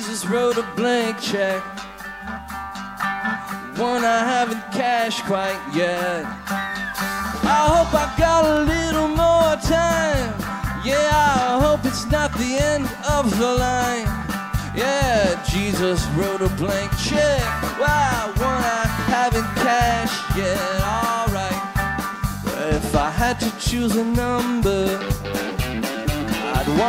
Jesus wrote a blank check, one I haven't cashed quite yet. I hope I got a little more time. Yeah, I hope it's not the end of the line. Yeah, Jesus wrote a blank check, wow, one I haven't cashed yet. Alright, if I had to choose a number,